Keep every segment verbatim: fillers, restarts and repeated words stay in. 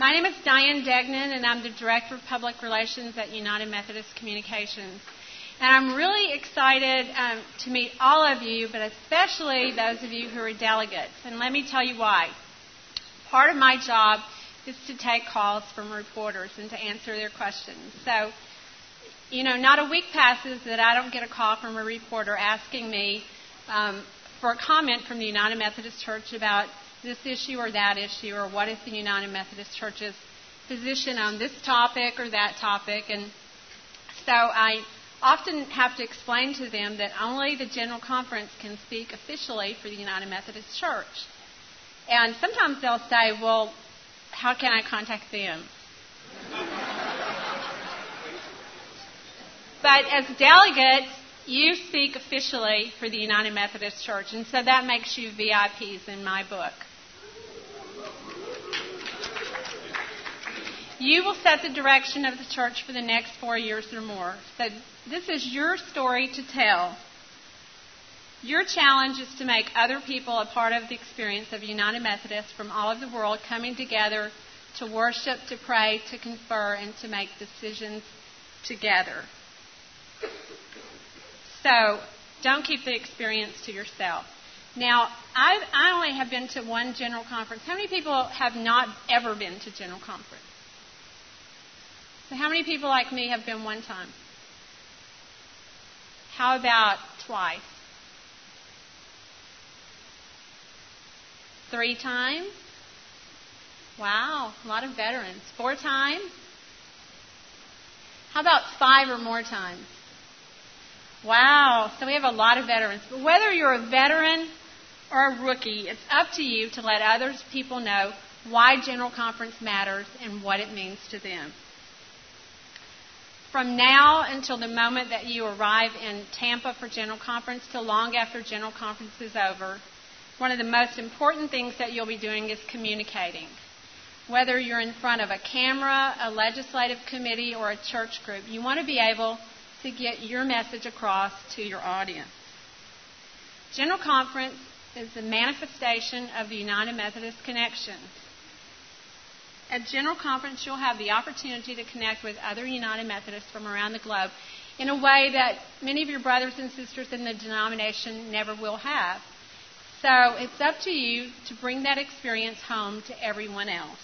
My name is Diane Degnan, and I'm the Director of Public Relations at United Methodist Communications. And I'm really excited um, to meet all of you, but especially those of you who are delegates. And let me tell you why. Part of my job is to take calls from reporters and to answer their questions. So, you know, not a week passes that I don't get a call from a reporter asking me um, for a comment from the United Methodist Church about this issue or that issue, or what is the United Methodist Church's position on this topic or that topic. And so I often have to explain to them that only the General Conference can speak officially for the United Methodist Church. And sometimes they'll say, well, how can I contact them? But as delegates, you speak officially for the United Methodist Church, and so that makes you V I Ps in my book. You will set the direction of the church for the next four years or more. So this is your story to tell. Your challenge is to make other people a part of the experience of United Methodist from all over the world coming together to worship, to pray, to confer, and to make decisions together. So don't keep the experience to yourself. Now, I, I only have been to one General Conference. How many people have not ever been to General Conference? So how many people like me have been one time? How about twice? Three times? Wow, a lot of veterans. Four times? How about five or more times? Wow, so we have a lot of veterans. But whether you're a veteran or a rookie, it's up to you to let other people know why General Conference matters and what it means to them. From now until the moment that you arrive in Tampa for General Conference till long after General Conference is over, one of the most important things that you'll be doing is communicating. Whether you're in front of a camera, a legislative committee, or a church group, you want to be able to get your message across to your audience. General Conference is the manifestation of the United Methodist connection. At General Conference, you'll have the opportunity to connect with other United Methodists from around the globe in a way that many of your brothers and sisters in the denomination never will have. So it's up to you to bring that experience home to everyone else.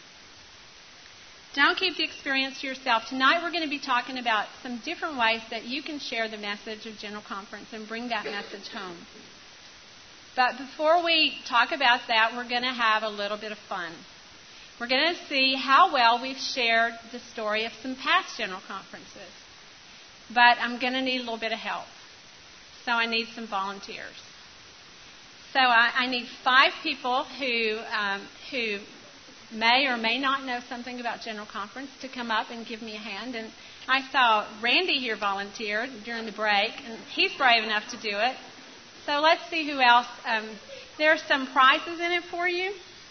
Don't keep the experience to yourself. Tonight we're going to be talking about some different ways that you can share the message of General Conference and bring that message home. But before we talk about that, we're going to have a little bit of fun. We're going to see how well we've shared the story of some past General Conferences. But I'm going to need a little bit of help. So I need some volunteers. So I, I need five people who um, who may or may not know something about General Conference to come up and give me a hand. And I saw Randy here volunteer during the break, and he's brave enough to do it. So let's see who else. Um, there are some prizes in it for you.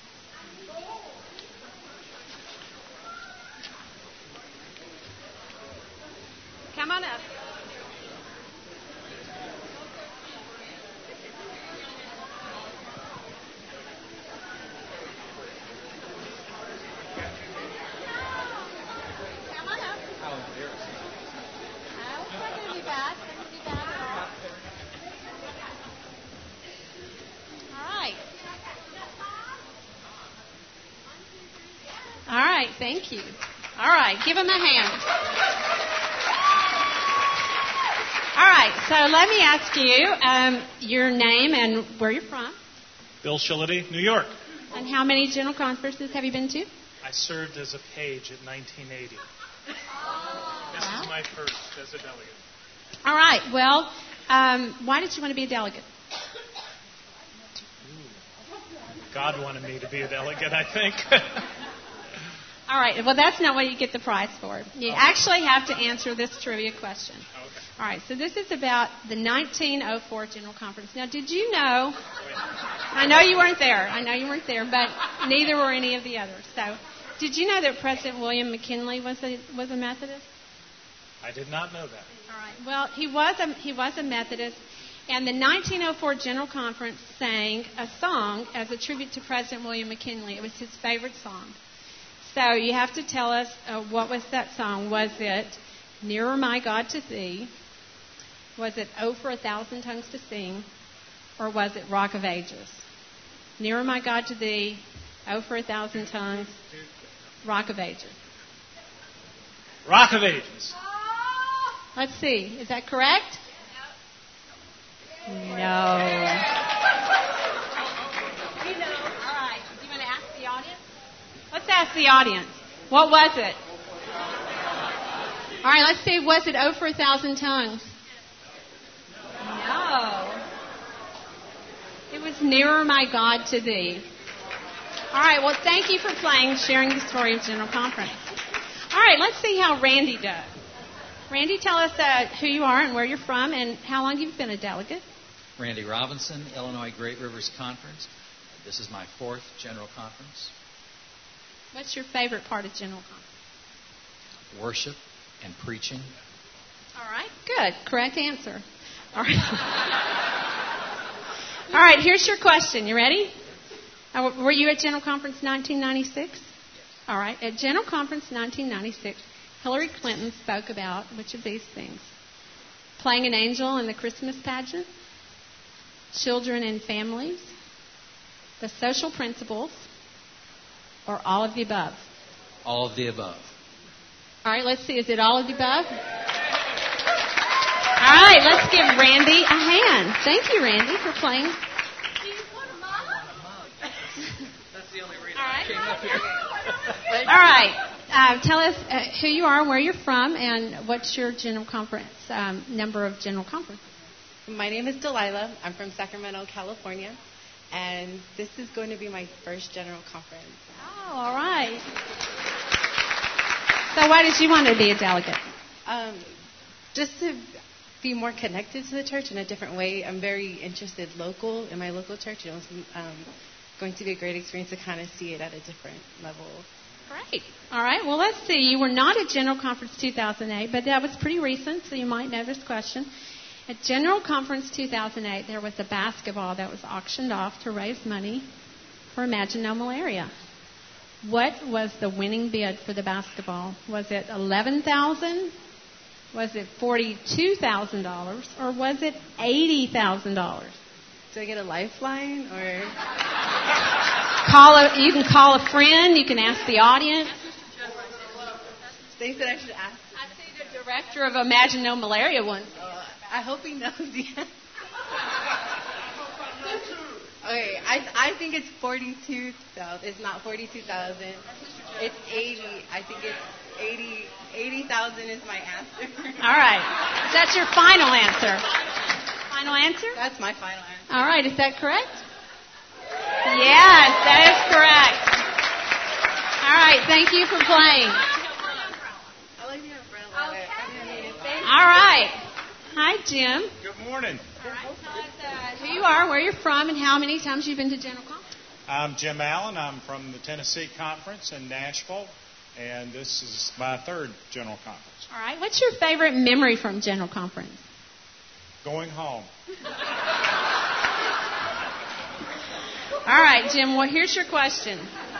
Come on up. Come on up. Oh, it's not going to be bad. It's not going to be bad at all. All right. All right, thank you. All right, give them a hand. All right, so let me ask you um, your name and where you're from. Bill Shillity, New York. And how many General Conferences have you been to? I served as a page at nineteen eighty. Oh, this wow. is my first as a delegate. All right, well, um, why did you want to be a delegate? Ooh. God wanted me to be a delegate, I think. All right, well, that's not what you get the prize for. You actually have to answer this trivia question. Okay. All right, so this is about the nineteen oh four General Conference. Now, did you know, I know you weren't there, I know you weren't there, but neither were any of the others. So, did you know that President William McKinley was a, was a Methodist? I did not know that. All right, well, he was a, he was a Methodist, and the nineteen oh four General Conference sang a song as a tribute to President William McKinley. It was his favorite song. So you have to tell us uh, what was that song. Was it Nearer My God to Thee? Was it Oh for a Thousand Tongues to Sing? Or was it Rock of Ages? Nearer My God to Thee, Oh for a Thousand Tongues, Rock of Ages. Rock of Ages. Let's see. Is that correct? No. You know. All right. Do you want to ask the audience? Let's ask the audience. What was it? All right. Let's see. Was it Oh for a Thousand Tongues? No. It was Nearer My God to Thee. All right. Well, thank you for playing, sharing the story of General Conference. All right. Let's see how Randy does. Randy, tell us uh, who you are and where you're from and how long you've been a delegate. Randy Robinson, Illinois Great Rivers Conference. This is my fourth General Conference. What's your favorite part of General Conference? Worship and preaching. All right. Good. Correct answer. All right. All right. Here's your question. You ready? Uh, were you at General Conference nineteen ninety-six? Yes. All right. At General Conference nineteen ninety-six, Hillary Clinton spoke about which of these things? Playing an angel in the Christmas pageant, children and families, the social principles, or all of the above? All of the above. All right, let's see. Is it all of the above? All right, let's give Randy a hand. Thank you, Randy, for playing. That's the only reason All right. I came up here. All right. Uh, tell us uh, who you are, where you're from, and what's your general conference, um, number of general conference. My name is Delilah. I'm from Sacramento, California, and this is going to be my first general conference. Oh, all right. So why did you want to be a delegate? Um, just to be more connected to the church in a different way. I'm very interested local, in my local church. You know, it's um, going to be a great experience to kind of see it at a different level. Great. All right. Well, let's see. You were not at General Conference two thousand eight, but that was pretty recent, so you might know this question. At General Conference two thousand eight, there was a basketball that was auctioned off to raise money for Imagine No Malaria. What was the winning bid for the basketball? Was it eleven thousand dollars? Was it forty-two thousand dollars? Or was it eighty thousand dollars? Do I get a lifeline or? Call a, you can call a friend. You can ask the audience. They said I should ask. I see the director of Imagine No Malaria one. Uh, I hope he knows the answer. Okay, I I think it's forty-two thousand. It's not forty-two thousand. It's eighty. I think it's eighty. Eighty thousand is my answer. All right. Is that your final answer? Final answer? That's my final answer. All right. Is that correct? Yes, that is correct. All right. Thank you for playing. I like the umbrella. Okay. I didn't mean it. Thank you. All right. Hi, Jim. Good morning. All right. Tell us uh, who you are, where you're from, and how many times you've been to General Conference. I'm Jim Allen. I'm from the Tennessee Conference in Nashville, and this is my third General Conference. All right. What's your favorite memory from General Conference? Going home. All right, Jim. Well, here's your question.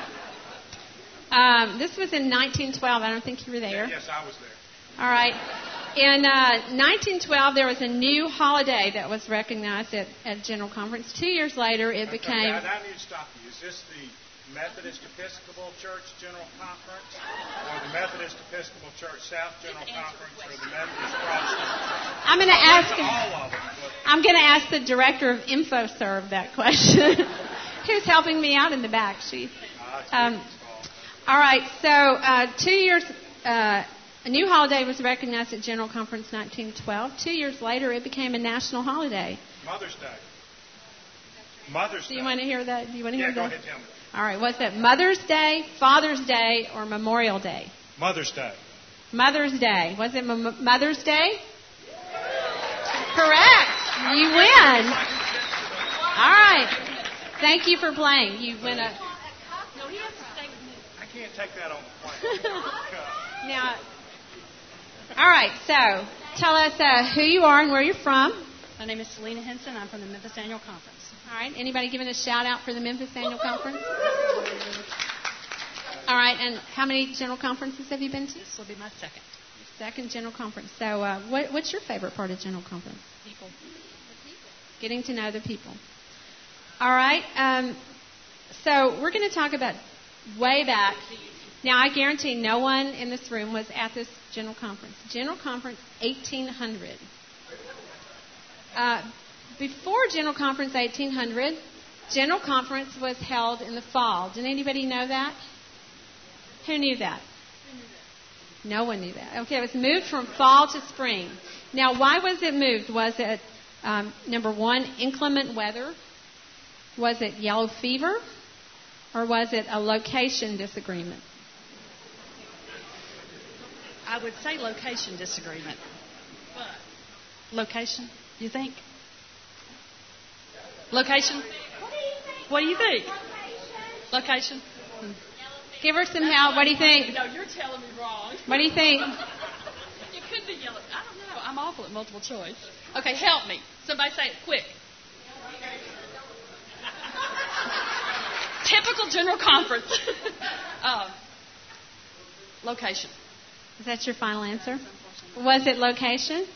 Um, this was in nineteen twelve. I don't think you were there. Yes, I was there. All right. In uh, nineteen twelve, there was a new holiday that was recognized at, at General Conference. Two years later, it Okay, became... I, I need to stop you. Is this the Methodist Episcopal Church General Conference, or the Methodist Episcopal Church South General Conference, or the Methodist Protestant Church? I'm going to ask... All of them. But I'm going to ask the director of InfoServe that question. Who's helping me out in the back? She. Um, all right. So uh, two years, uh, a new holiday was recognized at General Conference nineteen twelve. Two years later, it became a national holiday. Mother's Day. Mother's Day. Do you want to hear that? Do you want to Yeah, hear go that? ahead, tell me. All right. Was it Mother's Day, Father's Day, or Memorial Day? Mother's Day. Mother's Day. Was it M- Mother's Day? Correct. You win. All right. Thank you for playing. You win a. No, he has to stay with me. I can't take that on the plane. Now, all right. So, tell us uh, who you are and where you're from. My name is Selena Henson. I'm from the Memphis Annual Conference. All right. Anybody giving a shout out for the Memphis Annual Conference? All right, and how many general conferences have you been to? This will be my second. Second general conference. So uh, what, what's your favorite part of general conference? People. Getting to know the people. All right. Um, so we're going to talk about way back. Now, I guarantee no one in this room was at this general conference. General conference eighteen hundred. Uh, before general conference eighteen hundred, general conference was held in the fall. Did anybody know that? Who knew that? No one knew that. Okay, it was moved from fall to spring. Now, why was it moved? Was it, um, number one, inclement weather? Was it yellow fever? Or was it a location disagreement? I would say location disagreement. But location, you think? Location? What do you think? Location? Hmm. Give her some help. What do you think? No, you're telling me wrong. What do you think? It could be yellow. I don't know. I'm awful at multiple choice. Okay, help me. Somebody say it quick. Typical general conference. uh, location. Is that your final answer? Was it location?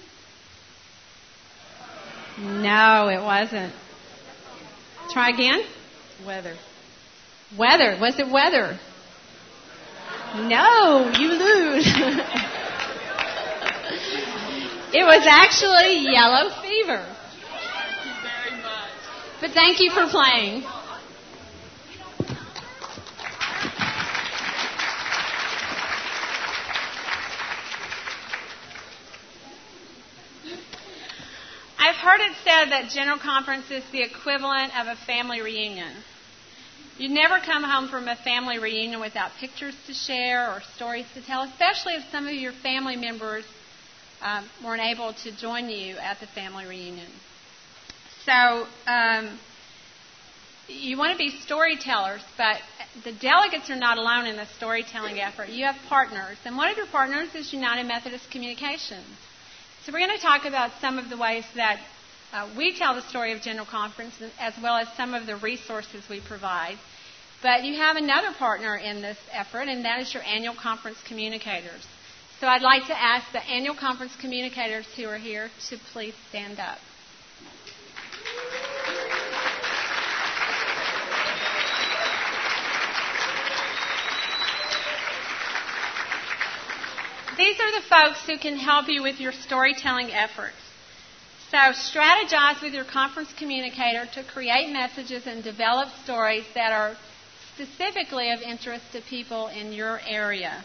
No, it wasn't. Try again. Weather. Weather. Was it weather? No, you lose. It was actually yellow fever. Thank you very much. But thank you for playing. I've heard it said that general conference is the equivalent of a family reunion. You never come home from a family reunion without pictures to share or stories to tell, especially if some of your family members um, weren't able to join you at the family reunion. So um, you want to be storytellers, but the delegates are not alone in the storytelling effort. You have partners, and one of your partners is United Methodist Communications. So we're going to talk about some of the ways that Uh, we tell the story of General Conference as well as some of the resources we provide. But you have another partner in this effort, and that is your annual conference communicators. So I'd like to ask the annual conference communicators who are here to please stand up. These are the folks who can help you with your storytelling efforts. So strategize with your conference communicator to create messages and develop stories that are specifically of interest to people in your area.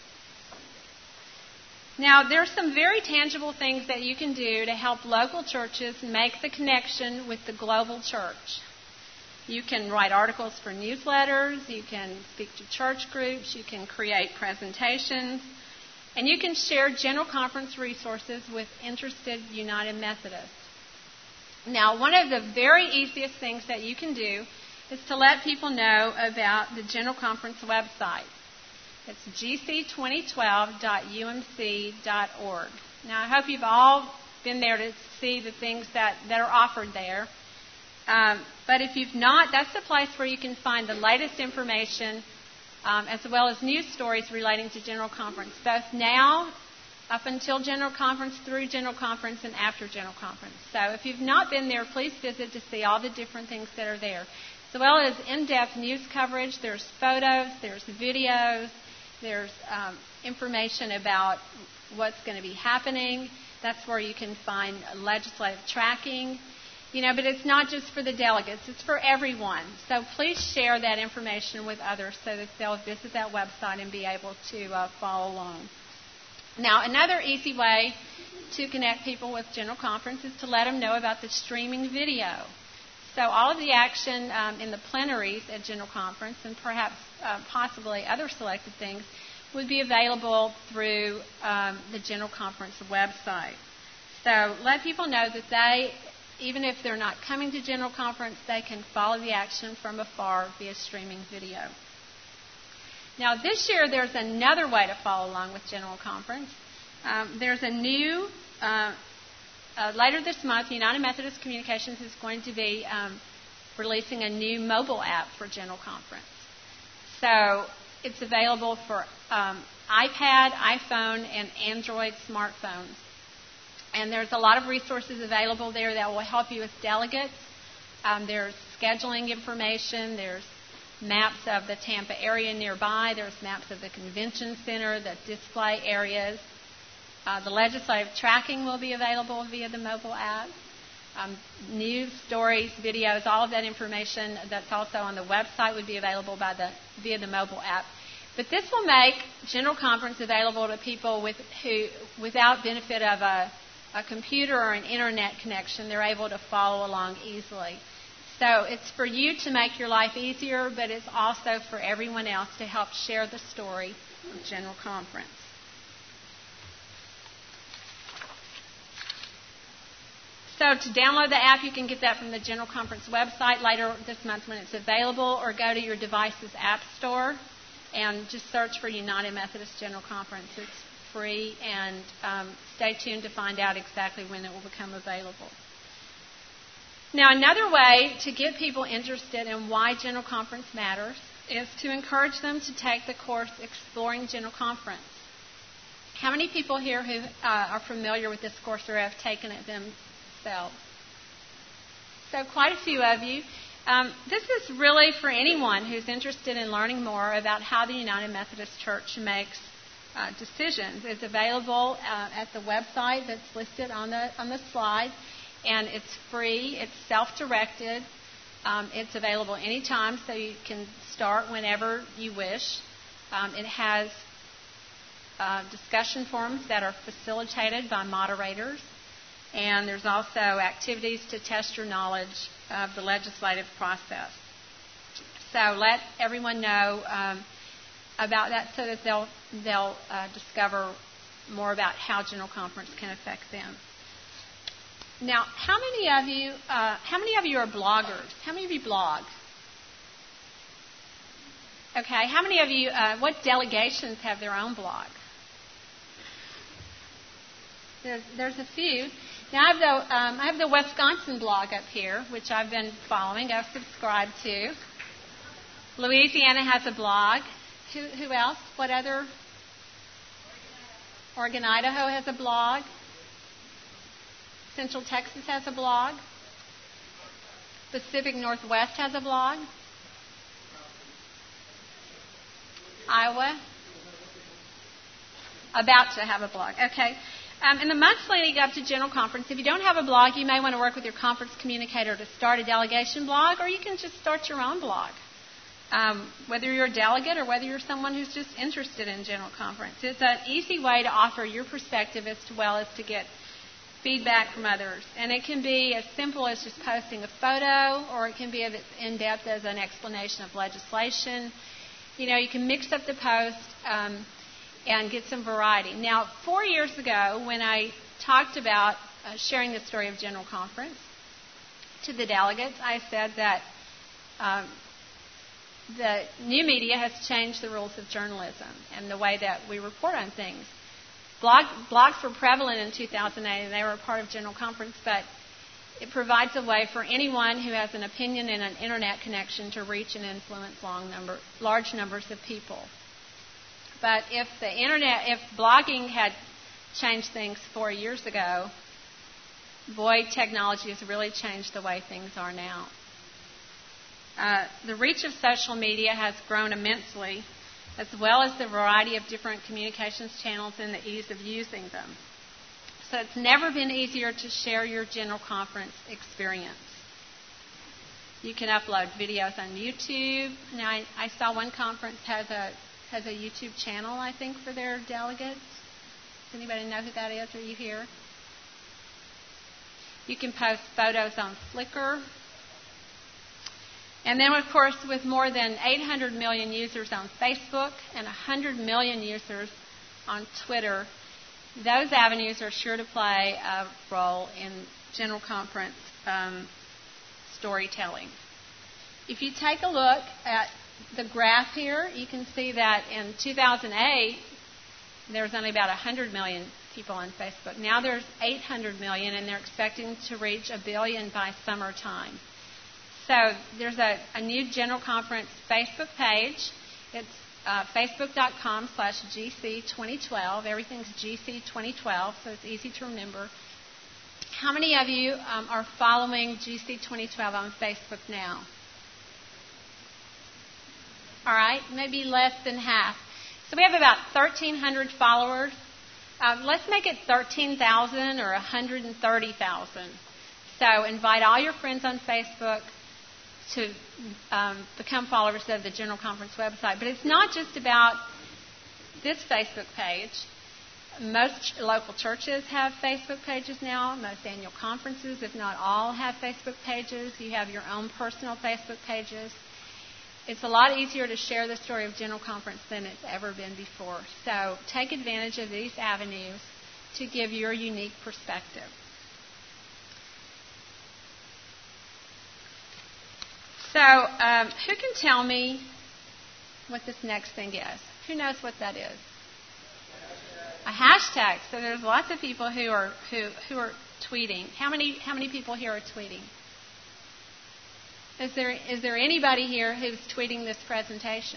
Now, there are some very tangible things that you can do to help local churches make the connection with the global church. You can write articles for newsletters, you can speak to church groups, you can create presentations, and you can share general conference resources with interested United Methodists. Now, one of the very easiest things that you can do is to let people know about the General Conference website. It's g c twenty twelve dot u m c dot org. Now, I hope you've all been there to see the things that, that are offered there. Um, but if you've not, that's the place where you can find the latest information Um, as well as news stories relating to General Conference, both now, up until General Conference, through General Conference, and after General Conference. So if you've not been there, please visit to see all the different things that are there. As well as in-depth news coverage, there's photos, there's videos, there's um, information about what's going to be happening. That's where you can find legislative tracking. You know, but it's not just for the delegates, it's for everyone. So please share that information with others so that they'll visit that website and be able to uh, follow along. Now, another easy way to connect people with General Conference is to let them know about the streaming video. So all of the action um, in the plenaries at General Conference, and perhaps uh, possibly other selected things, would be available through um, the General Conference website. So let people know that they, even if they're not coming to General Conference, they can follow the action from afar via streaming video. Now, this year, there's another way to follow along with General Conference. Um, there's a new, uh, uh, later this month, United Methodist Communications is going to be um, releasing a new mobile app for General Conference. So It's available for um, iPad, iPhone, and Android smartphones. And there's a lot of resources available there that will help you with delegates. Um, there's scheduling information. There's maps of the Tampa area nearby. There's maps of the convention center, the display areas. Uh, the legislative tracking will be available via the mobile app. Um, news, stories, videos, all of that information that's also on the website would be available by the, via the mobile app. But this will make General Conference available to people with, who, without benefit of a, a computer or an internet connection. They're able to follow along easily. So it's for you to make your life easier, but it's also for everyone else to help share the story of General Conference. So to download the app, you can get that from the General Conference website later this month when it's available, or go to your device's app store and just search for United Methodist General Conference. It's free, and um, stay tuned to find out exactly when it will become available. Now, another way to get people interested in why General Conference matters is to encourage them to take the course Exploring General Conference. How many people here who uh, are familiar with this course or have taken it themselves? So quite a few of you. Um, this is really for anyone who's interested in learning more about how the United Methodist Church makes uh, decisions. It's available uh, at the website that's listed on the on the slide, and it's free. It's self-directed. Um, it's available anytime, so you can start whenever you wish. Um, it has uh, discussion forums that are facilitated by moderators, and there's also activities to test your knowledge of the legislative process. So let everyone know um, about that so that they'll they'll uh, discover more about how General Conference can affect them. Now, how many of you uh, how many of you are bloggers? How many of you blog? Okay, how many of you? Uh, what delegations have their own blog? There's there's a few. Now, I have, the, um, I have the Wisconsin blog up here, which I've been following. I've subscribed to. Louisiana has a blog. Who, who else? What other? Oregon, Idaho has a blog. Central Texas has a blog. Pacific Northwest has a blog. Iowa? About to have a blog. Okay. Um, in the months leading up to General Conference, if you don't have a blog, you may want to work with your conference communicator to start a delegation blog, or you can just start your own blog. Um, whether you're a delegate or whether you're someone who's just interested in General Conference. It's an easy way to offer your perspective as well as to get feedback from others. And it can be as simple as just posting a photo, or it can be as in-depth as an explanation of legislation. You know, you can mix up the post um, and get some variety. Now, four years ago, when I talked about uh, sharing the story of General Conference to the delegates, I said that um, the new media has changed the rules of journalism and the way that we report on things. Blog, blogs were prevalent in two thousand eight, and they were a part of General Conference, but it provides a way for anyone who has an opinion and an internet connection to reach and influence long number, large numbers of people. But if the internet, if blogging had changed things four years ago, boy, technology has really changed the way things are now. Uh, the reach of social media has grown immensely, as well as the variety of different communications channels and the ease of using them. So it's never been easier to share your General Conference experience. You can upload videos on YouTube. Now, I, I saw one conference has a has a YouTube channel, I think, for their delegates. Does anybody know who that is? Are you here? You can post photos on Flickr. And then, of course, with more than eight hundred million users on Facebook and one hundred million users on Twitter, those avenues are sure to play a role in General Conference um, storytelling. If you take a look at the graph here, you can see that in two thousand eight, there was only about one hundred million people on Facebook. Now there's eight hundred million, and they're expecting to reach a billion by summertime. So there's a, a new General Conference Facebook page. It's uh, facebook.com slash GC2012. Everything's G C twenty twelve, so it's easy to remember. How many of you um, are following G C twenty twelve on Facebook now? All right, maybe less than half. So we have about thirteen hundred followers. Um, let's make it thirteen thousand or one hundred thirty thousand. So invite all your friends on Facebook to um, become followers of the General Conference website. But it's not just about this Facebook page. Most local churches have Facebook pages now. Most annual conferences, if not all, have Facebook pages. You have your own personal Facebook pages. It's a lot easier to share the story of General Conference than it's ever been before. So take advantage of these avenues to give your unique perspective. So um, who can tell me what this next thing is? Who knows what that is? A hashtag. So there's lots of people who are who who are tweeting. How many how many people here are tweeting? Is there is there anybody here who's tweeting this presentation?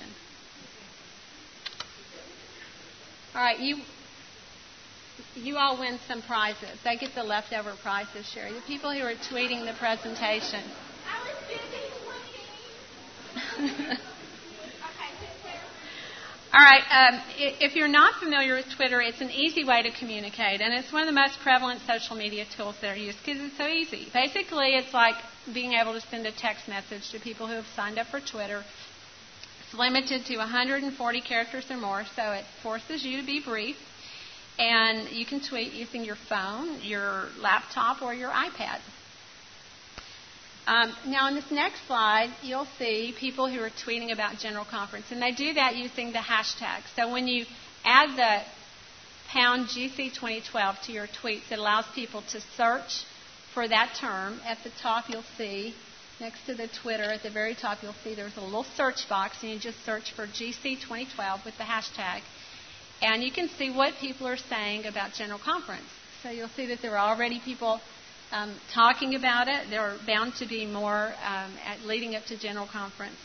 All right, you you all win some prizes. They get the leftover prizes, Sherry. The people who are tweeting the presentation. I was busy tweeting. All right, um, if you're not familiar with Twitter, it's an easy way to communicate, and it's one of the most prevalent social media tools that are used because it's so easy. Basically, it's like being able to send a text message to people who have signed up for Twitter. It's limited to one hundred forty characters or more, so it forces you to be brief, and you can tweet using your phone, your laptop, or your iPad. Um, now, on this next slide, you'll see people who are tweeting about General Conference, and they do that using the hashtag. So when you add the pound G C twenty twelve to your tweets, it allows people to search for that term. At the top, you'll see, next to the Twitter, at the very top, you'll see there's a little search box, and you just search for G C twenty twelve with the hashtag, and you can see what people are saying about General Conference. So you'll see that there are already people Um, talking about it. There are bound to be more um, at leading up to General Conference.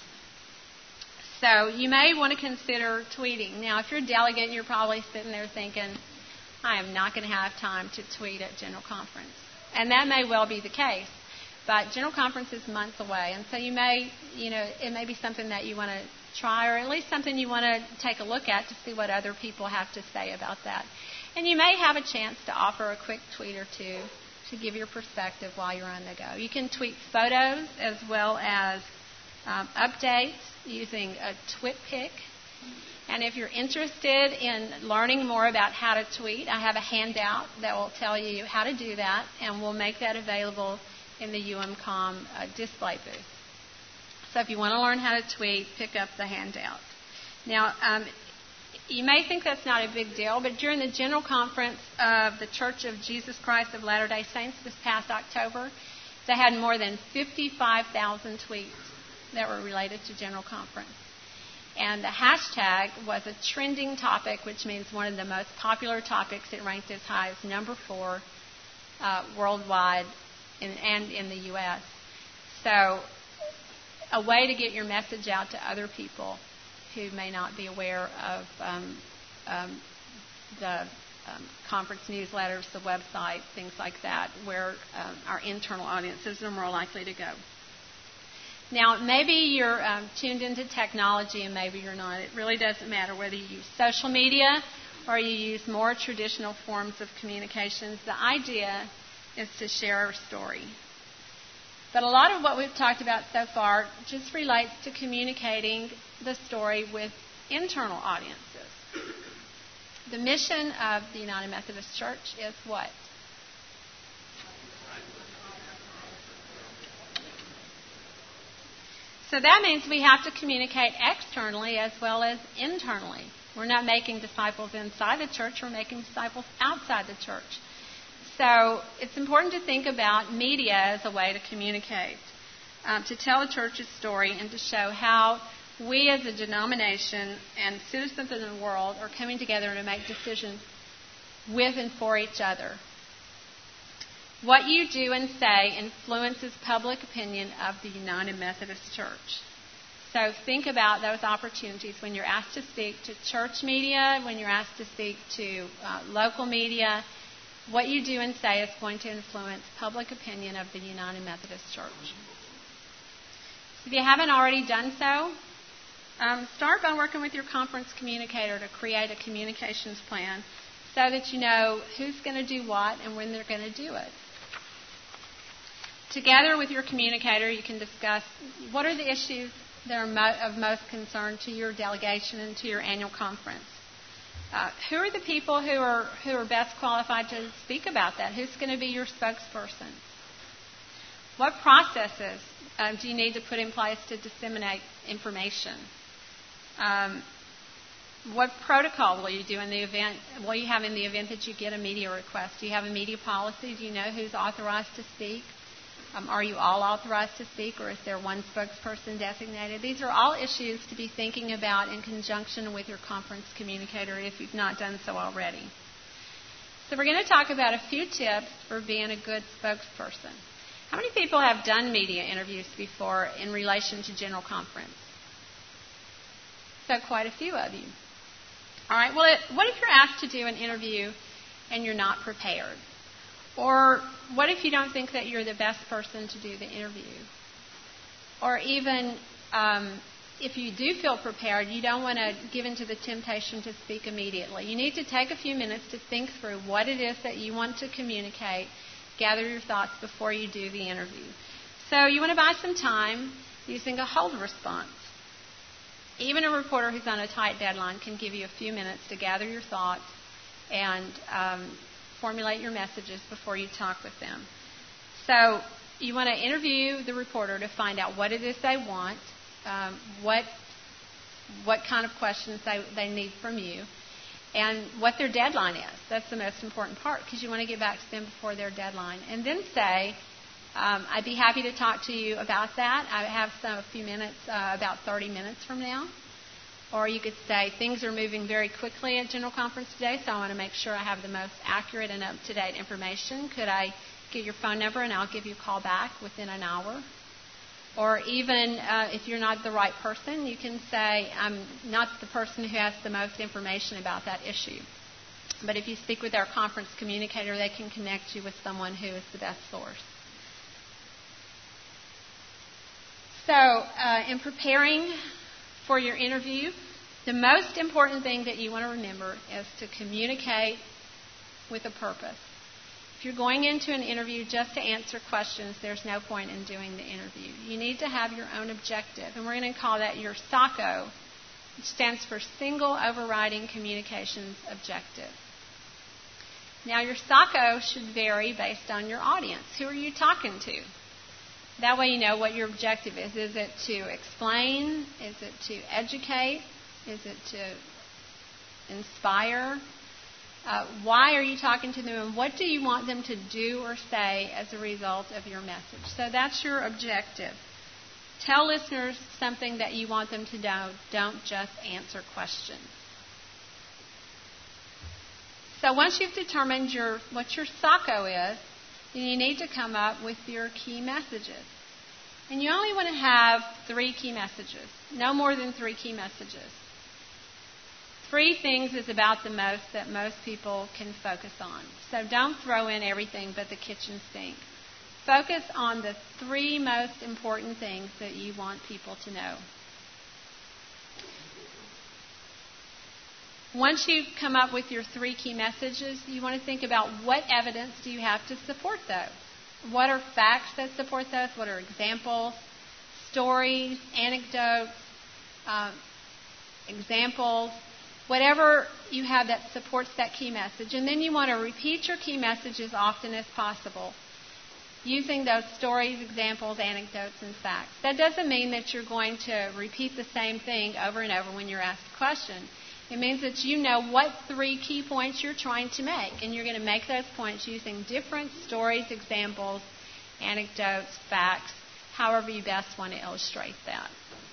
So you may want to consider tweeting. Now, if you're a delegate, you're probably sitting there thinking, I am not going to have time to tweet at General Conference. And that may well be the case. But General Conference is months away. And so you may, you know, it may be something that you want to try, or at least something you want to take a look at to see what other people have to say about that. And you may have a chance to offer a quick tweet or two to give your perspective while you're on the go. You can tweet photos as well as um, updates using a TwitPic. And if you're interested in learning more about how to tweet, I have a handout that will tell you how to do that, and we'll make that available in the U M COM uh, display booth. So if you want to learn how to tweet, pick up the handout. Now, um, you may think that's not a big deal, but during the General Conference of the Church of Jesus Christ of Latter-day Saints this past October, they had more than fifty-five thousand tweets that were related to General Conference. And the hashtag was a trending topic, which means one of the most popular topics. It ranked as high as number four uh, worldwide in, and in the U S So a way to get your message out to other people who may not be aware of um, um, the um, conference newsletters, the website, things like that, where um, our internal audiences are more likely to go. Now, maybe you're um, tuned into technology and maybe you're not. It really doesn't matter whether you use social media or you use more traditional forms of communications. The idea is to share our story. But a lot of what we've talked about so far just relates to communicating the story with internal audiences. The mission of the United Methodist Church is what? So that means we have to communicate externally as well as internally. We're not making disciples inside the church, we're making disciples outside the church. So it's important to think about media as a way to communicate, um, to tell the church's story and to show how we as a denomination and citizens of the world are coming together to make decisions with and for each other. What you do and say influences public opinion of the United Methodist Church. So think about those opportunities when you're asked to speak to church media, when you're asked to speak to uh, local media. What you do and say is going to influence public opinion of the United Methodist Church. If you haven't already done so, um, start by working with your conference communicator to create a communications plan so that you know who's going to do what and when they're going to do it. Together with your communicator, you can discuss what are the issues that are mo- of most concern to your delegation and to your annual conference. Uh, who are the people who are who are best qualified to speak about that? Who's going to be your spokesperson? What processes um, do you need to put in place to disseminate information? Um, what protocol will you do in the event? Will you have in the event that you get a media request? Do you have a media policy? Do you know who's authorized to speak? Um, are you all authorized to speak, or is there one spokesperson designated? These are all issues to be thinking about in conjunction with your conference communicator if you've not done so already. So we're going to talk about a few tips for being a good spokesperson. How many people have done media interviews before in relation to General Conference? So quite a few of you. All right, well, it, what if you're asked to do an interview and you're not prepared? Or what if you don't think that you're the best person to do the interview? Or even um, if you do feel prepared, you don't want to give in to the temptation to speak immediately. You need to take a few minutes to think through what it is that you want to communicate, gather your thoughts before you do the interview. So you want to buy some time using a hold response. Even a reporter who's on a tight deadline can give you a few minutes to gather your thoughts and um, formulate your messages before you talk with them. So you want to interview the reporter to find out what it is they want, um, what what kind of questions they, they need from you, and what their deadline is. That's the most important part because you want to get back to them before their deadline. And then say, um, I'd be happy to talk to you about that. I have some a few minutes, uh, about thirty minutes from now. Or you could say, things are moving very quickly at General Conference today, so I want to make sure I have the most accurate and up-to-date information. Could I get your phone number and I'll give you a call back within an hour? Or even uh, if you're not the right person, you can say, I'm not the person who has the most information about that issue. But if you speak with our conference communicator, they can connect you with someone who is the best source. So uh, in preparing for your interview, the most important thing that you want to remember is to communicate with a purpose. If you're going into an interview just to answer questions, there's no point in doing the interview. You need to have your own objective, and we're going to call that your S O C O, which stands for Single Overriding Communications Objective. Now, your S O C O should vary based on your audience. Who are you talking to? That way you know what your objective is. Is it to explain? Is it to educate? Is it to inspire? Uh, why are you talking to them, and what do you want them to do or say as a result of your message? So that's your objective. Tell listeners something that you want them to know. Don't just answer questions. So once you've determined your what your S O C O is, then you need to come up with your key messages. And you only want to have three key messages, no more than three key messages. Three things is about the most that most people can focus on. So don't throw in everything but the kitchen sink. Focus on the three most important things that you want people to know. Once you come up with your three key messages, you want to think about what evidence do you have to support those. What are facts that support those? What are examples, stories, anecdotes, um, examples, whatever you have that supports that key message. And then you want to repeat your key message as often as possible, using those stories, examples, anecdotes, and facts. That doesn't mean that you're going to repeat the same thing over and over when you're asked a question. It means that you know what three key points you're trying to make, and you're going to make those points using different stories, examples, anecdotes, facts, however you best want to illustrate that.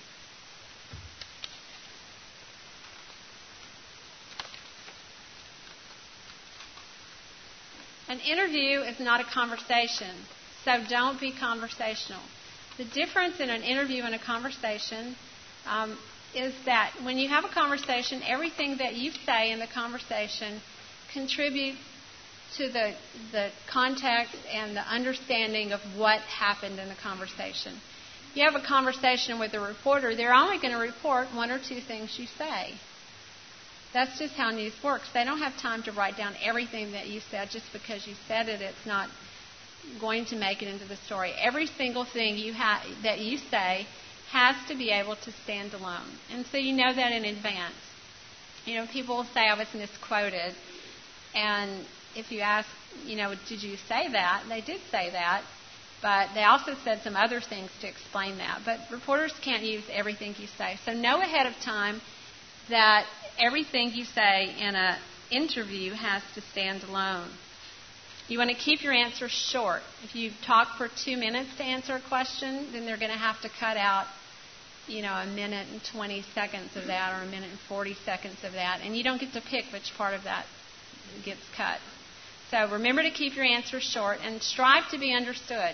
An interview is not a conversation, so don't be conversational. The difference in an interview and a conversation um, is that when you have a conversation, everything that you say in the conversation contributes to the, the context and the understanding of what happened in the conversation. If you have a conversation with a reporter, they're only going to report one or two things you say. That's just how news works. They don't have time to write down everything that you said. Just because you said it, it's not going to make it into the story. Every single thing you ha- that you say has to be able to stand alone. And so you know that in advance. You know, people will say I was misquoted. And if you ask, you know, did you say that? They did say that. But they also said some other things to explain that. But reporters can't use everything you say. So know ahead of time that everything you say in an interview has to stand alone. You want to keep your answers short. If you talk for two minutes to answer a question, then they're going to have to cut out, you know, a minute and twenty seconds of that or a minute and forty seconds of that. And you don't get to pick which part of that gets cut. So remember to keep your answers short and strive to be understood.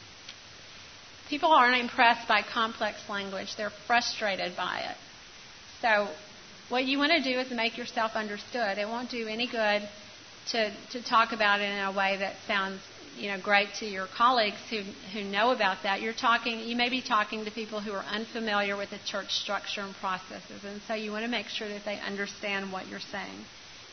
People aren't impressed by complex language. They're frustrated by it. So what you want to do is make yourself understood. It won't do any good to, to talk about it in a way that sounds, you know, great to your colleagues who, who know about that. You're talking, you may be talking to people who are unfamiliar with the church structure and processes, and so you want to make sure that they understand what you're saying.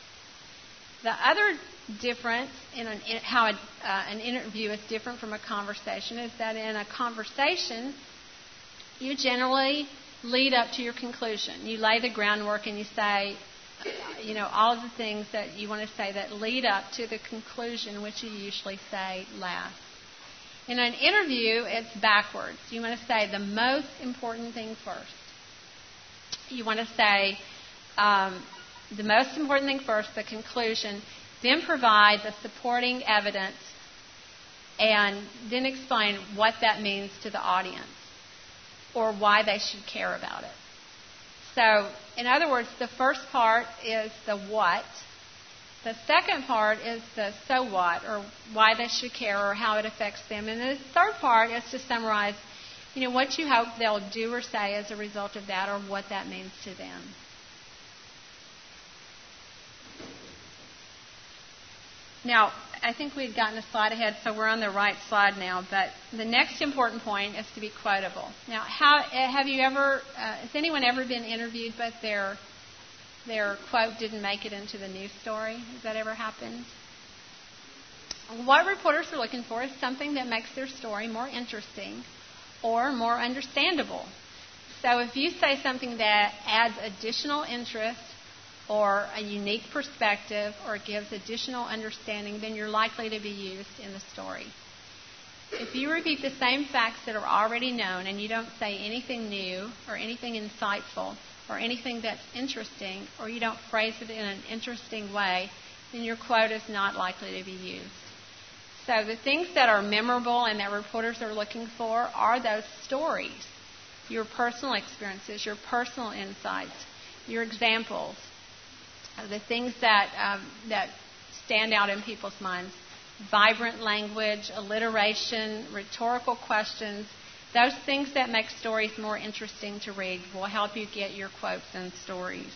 The other difference in, an, in how a, uh, an interview is different from a conversation is that in a conversation, you generally lead up to your conclusion. You lay the groundwork and you say, you know, all of the things that you want to say that lead up to the conclusion, which you usually say last. In an interview, it's backwards. You want to say the most important thing first. You want to say um, the most important thing first, the conclusion, then provide the supporting evidence, and then explain what that means to the audience or why they should care about it. So, in other words, the first part is the what. The second part is the so what, or why they should care, or how it affects them. And the third part is to summarize, you know, what you hope they'll do or say as a result of that, or what that means to them. Now, I think we'd gotten a slide ahead, so we're on the right slide now. But the next important point is to be quotable. Now, how have you ever? Uh, has anyone ever been interviewed, but their their quote didn't make it into the news story? Has that ever happened? What reporters are looking for is something that makes their story more interesting or more understandable. So, if you say something that adds additional interest, or a unique perspective, or gives additional understanding, then you're likely to be used in the story. If you repeat the same facts that are already known and you don't say anything new or anything insightful or anything that's interesting, or you don't phrase it in an interesting way, then your quote is not likely to be used. So the things that are memorable and that reporters are looking for are those stories, your personal experiences, your personal insights, your examples, the things that um, that stand out in people's minds. Vibrant language, alliteration, rhetorical questions, those things that make stories more interesting to read will help you get your quotes and stories.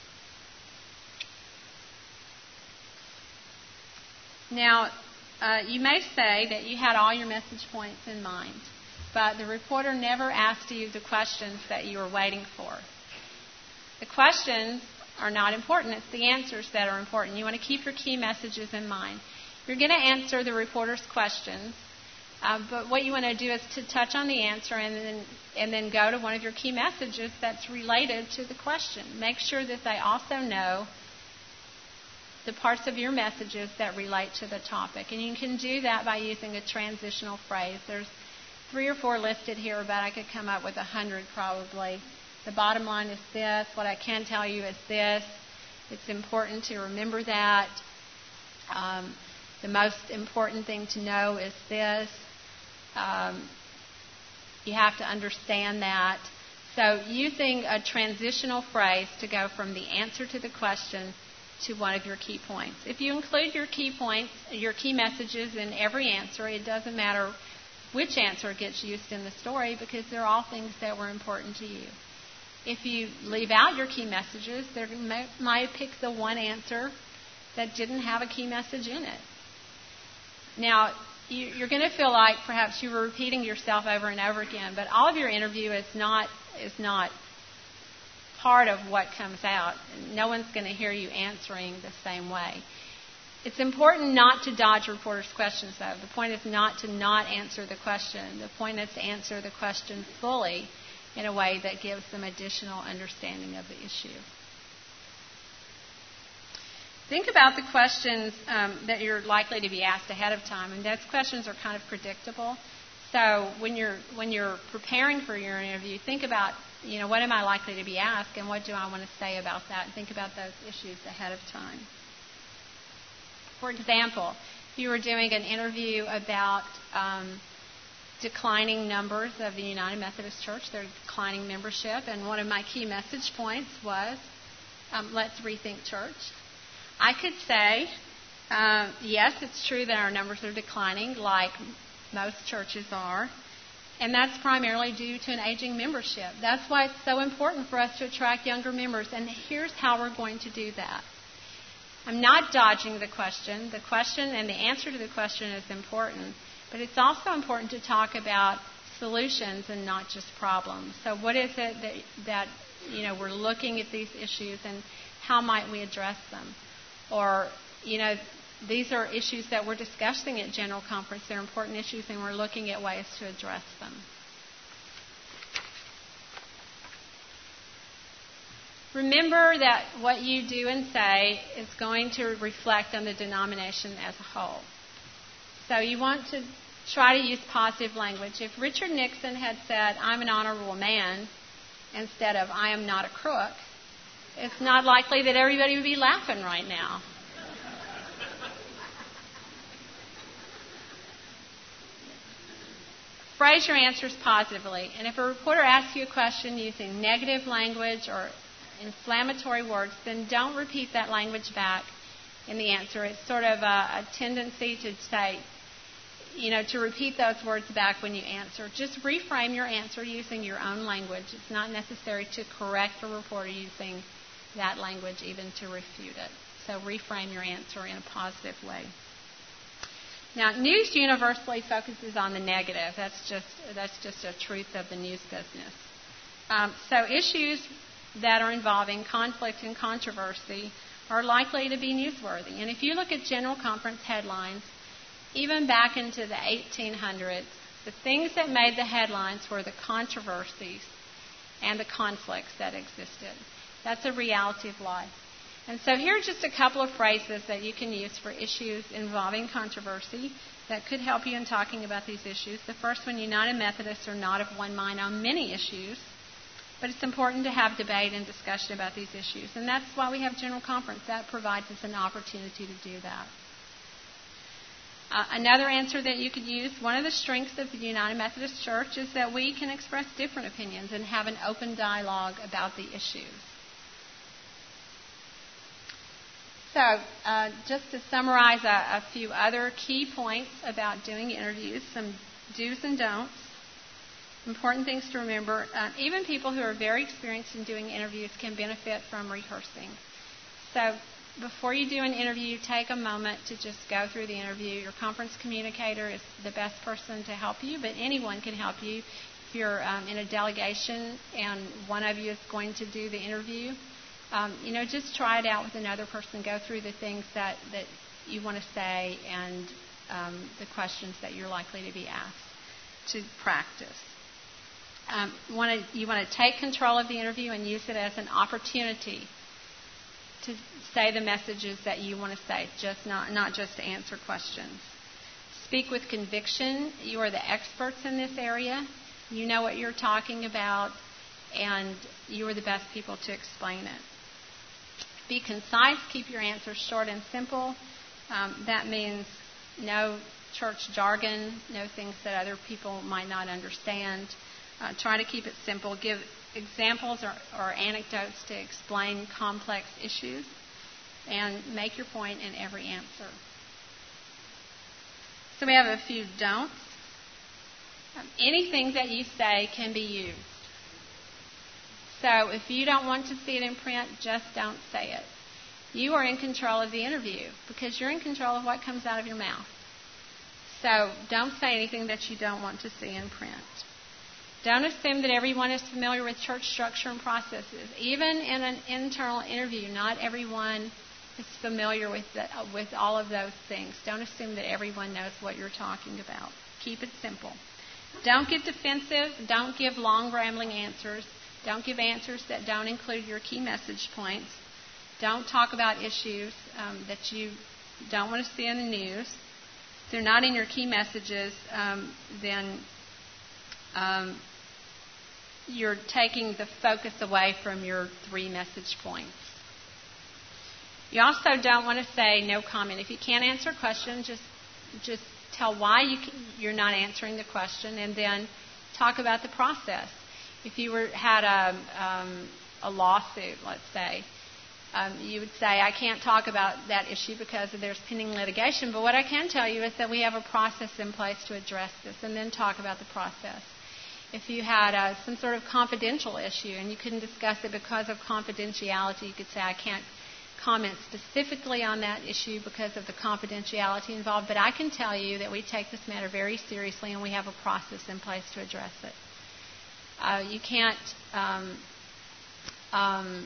Now, uh, you may say that you had all your message points in mind, but the reporter never asked you the questions that you were waiting for. The questions are not important. It's the answers that are important. You want to keep your key messages in mind. You're going to answer the reporter's questions, uh, but what you want to do is to touch on the answer and then and then go to one of your key messages that's related to the question. Make sure that they also know the parts of your messages that relate to the topic. And you can do that by using a transitional phrase. There's three or four listed here, but I could come up with a hundred probably. The bottom line is this. What I can tell you is this. It's important to remember that. Um, the most important thing to know is this. Um, you have to understand that. So using a transitional phrase to go from the answer to the question to one of your key points. If you include your key points, your key messages in every answer, it doesn't matter which answer gets used in the story because they're all things that were important to you. If you leave out your key messages, they might pick the one answer that didn't have a key message in it. Now, you're going to feel like perhaps you were repeating yourself over and over again, but all of your interview is not is not part of what comes out. No one's going to hear you answering the same way. It's important not to dodge reporters' questions, though. The point is not to not answer the question. The point is to answer the question fully in a way that gives them additional understanding of the issue. Think about the questions um, that you're likely to be asked ahead of time, and those questions are kind of predictable. So when you're when you're preparing for your interview, think about, you know, what am I likely to be asked, and what do I want to say about that, and think about those issues ahead of time. For example, if you were doing an interview about um, declining numbers of the United Methodist Church, their declining membership, and one of my key message points was, um, let's rethink church. I could say, uh, yes, it's true that our numbers are declining, like most churches are, and that's primarily due to an aging membership. That's why it's so important for us to attract younger members, and here's how we're going to do that. I'm not dodging the question. The question and the answer to the question is important, but it's also important to talk about solutions and not just problems. So what is it that, that you know, we're looking at these issues, and how might we address them? Or, you know, these are issues that we're discussing at General Conference. They're important issues, and we're looking at ways to address them. Remember that what you do and say is going to reflect on the denomination as a whole. So you want to try to use positive language. If Richard Nixon had said, I'm an honorable man, instead of, I am not a crook, it's not likely that everybody would be laughing right now. Phrase your answers positively. And if a reporter asks you a question using negative language or inflammatory words, then don't repeat that language back in the answer. It's sort of a, a tendency to say, you know, to repeat those words back when you answer. Just reframe your answer using your own language. It's not necessary to correct a reporter using that language, even to refute it. So reframe your answer in a positive way. Now, news universally focuses on the negative. That's just that's just a truth of the news business. Um, so issues that are involving conflict and controversy are likely to be newsworthy. And if you look at General Conference headlines, even back into the eighteen hundreds, the things that made the headlines were the controversies and the conflicts that existed. That's a reality of life. And so here are just a couple of phrases that you can use for issues involving controversy that could help you in talking about these issues. The first one, United Methodists are not of one mind on many issues, but it's important to have debate and discussion about these issues. And that's why we have General Conference. That provides us an opportunity to do that. Uh, another answer that you could use, one of the strengths of the United Methodist Church is that we can express different opinions and have an open dialogue about the issues. So, uh, just to summarize a, a few other key points about doing interviews, some do's and don'ts, important things to remember. Uh, even people who are very experienced in doing interviews can benefit from rehearsing. So, before you do an interview, take a moment to just go through the interview. Your conference communicator is the best person to help you, but anyone can help you. If you're um, in a delegation and one of you is going to do the interview, Um, you know, just try it out with another person. Go through the things that, that you want to say and um, the questions that you're likely to be asked to practice. Um, wanna, you want to take control of the interview and use it as an opportunity to say the messages that you want to say, just not, not just to answer questions. Speak with conviction. You are the experts in this area. You know what you're talking about, and you are the best people to explain it. Be concise. Keep your answers short and simple. Um, that means no church jargon, no things that other people might not understand. Uh, try to keep it simple. Give examples or, or anecdotes to explain complex issues, and make your point in every answer. So we have a few don'ts. Um, anything that you say can be used. So if you don't want to see it in print, just don't say it. You are in control of the interview because you're in control of what comes out of your mouth. So don't say anything that you don't want to see in print. Don't assume that everyone is familiar with church structure and processes. Even in an internal interview, not everyone is familiar with the, with all of those things. Don't assume that everyone knows what you're talking about. Keep it simple. Don't get defensive. Don't give long, rambling answers. Don't give answers that don't include your key message points. Don't talk about issues um, that you don't want to see in the news. If they're not in your key messages, um, then um, you're taking the focus away from your three message points. You also don't want to say no comment. If you can't answer a question, just just tell why you can, you're not answering the question, and then talk about the process. If you were had a um, a lawsuit, let's say, um, you would say, I can't talk about that issue because there's pending litigation, but what I can tell you is that we have a process in place to address this, and then talk about the process. If you had uh, some sort of confidential issue and you couldn't discuss it because of confidentiality, you could say, I can't comment specifically on that issue because of the confidentiality involved, but I can tell you that we take this matter very seriously and we have a process in place to address it. Uh, you can't um, um,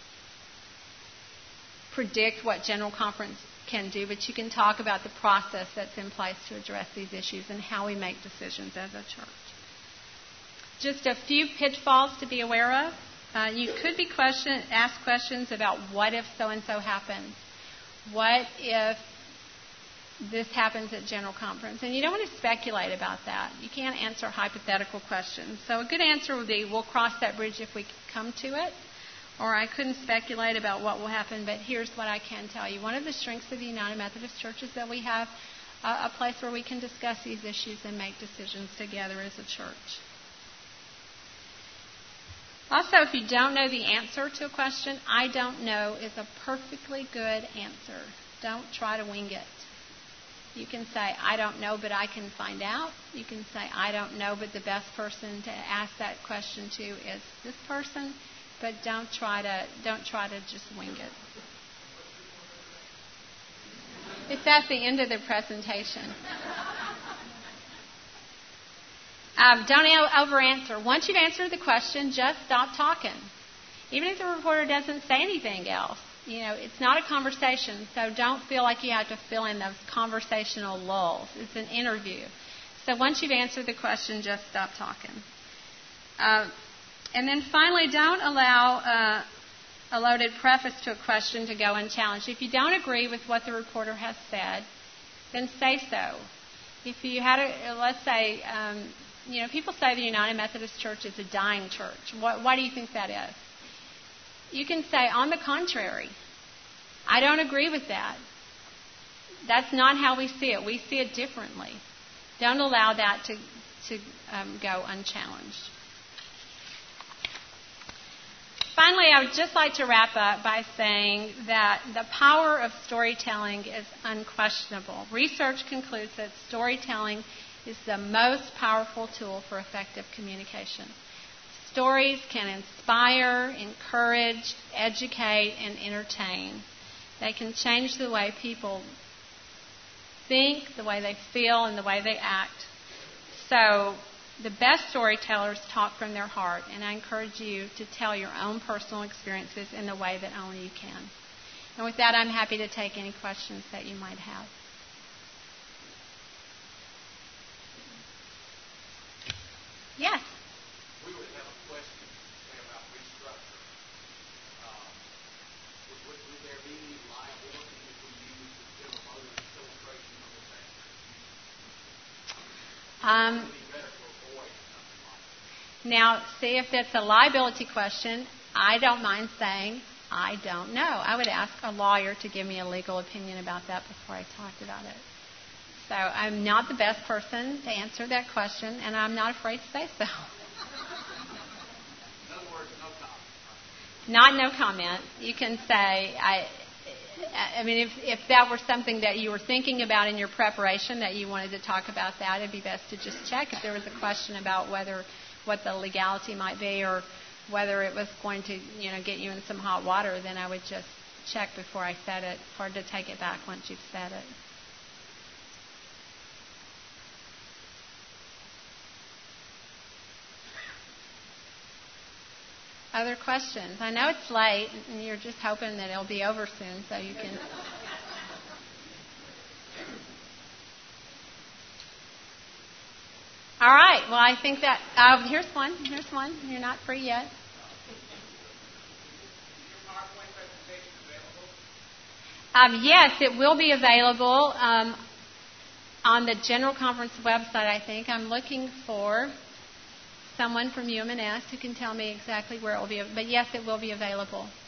predict what General Conference can do, but you can talk about the process that's in place to address these issues and how we make decisions as a church. Just a few pitfalls to be aware of. Uh, you could be question, asked questions about what if so-and-so happens? What if this happens at General Conference? And you don't want to speculate about that. You can't answer hypothetical questions. So a good answer would be, we'll cross that bridge if we come to it. Or I couldn't speculate about what will happen, but here's what I can tell you. One of the strengths of the United Methodist Church is that we have a, a place where we can discuss these issues and make decisions together as a church. Also, if you don't know the answer to a question, I don't know is a perfectly good answer. Don't try to wing it. You can say, I don't know, but I can find out. You can say, I don't know, but the best person to ask that question to is this person. But don't try to don't try to just wing it. It's at the end of the presentation. Um, don't over-answer. Once you've answered the question, just stop talking. Even if the reporter doesn't say anything else. You know, it's not a conversation, so don't feel like you have to fill in those conversational lulls. It's an interview. So once you've answered the question, just stop talking. Uh, and then finally, don't allow uh, a loaded preface to a question to go unchallenged. If you don't agree with what the reporter has said, then say so. If you had a, let's say, um, you know, people say the United Methodist Church is a dying church. What, why do you think that is? You can say, on the contrary, I don't agree with that. That's not how we see it. We see it differently. Don't allow that to, to um, go unchallenged. Finally, I would just like to wrap up by saying that the power of storytelling is unquestionable. Research concludes that storytelling is the most powerful tool for effective communication. Stories can inspire, encourage, educate, and entertain. They can change the way people think, the way they feel, and the way they act. So, the best storytellers talk from their heart, and I encourage you to tell your own personal experiences in the way that only you can. And with that, I'm happy to take any questions that you might have. Yes? We would have a question say, about restructure. Um, would, would, would there be any liability if we use the General Motors illustration of the factory? Um, Would it be better to avoid something like that? Now, see, if it's a liability question, I don't mind saying, I don't know. I would ask a lawyer to give me a legal opinion about that before I talked about it. So I'm not the best person to answer that question, and I'm not afraid to say so. In other words, no comment. Not no comment. You can say, I I mean, if, if that were something that you were thinking about in your preparation, that you wanted to talk about that, it'd be best to just check if there was a question about whether what the legality might be, or whether it was going to, you know, get you in some hot water, then I would just check before I set it, or to take it back once you've set it. Other questions? I know it's late, and you're just hoping that it'll be over soon so you can... All right. Well, I think that... Uh, here's one. Here's one. You're not free yet. Um, yes, it will be available um, on the General Conference website, I think. I'm looking for someone from U M N S who can tell me exactly where it will be. But yes, it will be available.